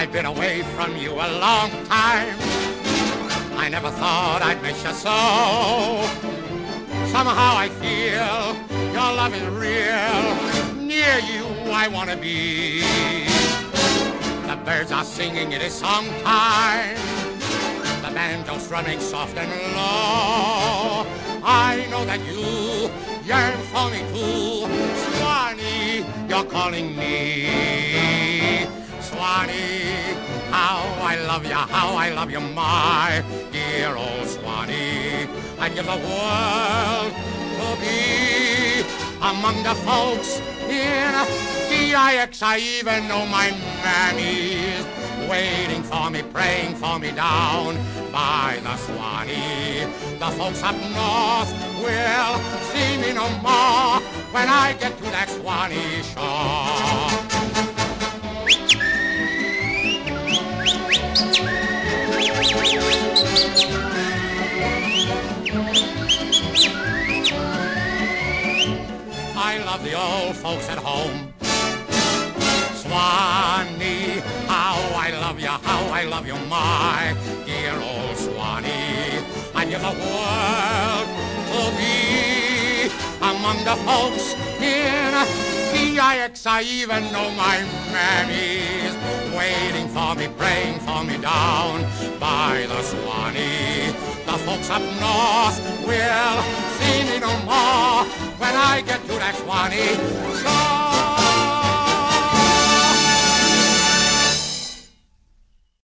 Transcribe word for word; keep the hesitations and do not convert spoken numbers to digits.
I've been away from you a long time. I never thought I'd miss you so. Somehow I feel your love is real. Near you I want to be. The birds are singing, it is songtime. The banjo's strumming soft and low. I know that you yearn for me too. Swanee, you're calling me. Swanee, how I love you, how I love you, my dear old Swanee. I'd give the world to be among the folks in D I X. I even know my mammy's waiting for me, praying for me down by the Swanee. The folks up north will see me no more when I get to that Swanee shore. I love the old folks at home. Swanee, how I love you, how I love you, my dear old Swanee. I give the world to be among the folks in D I X. I even know my mammy's waiting for me, praying for me down by the Swanee. The folks up north will see me no more when I get to that Swanee shore.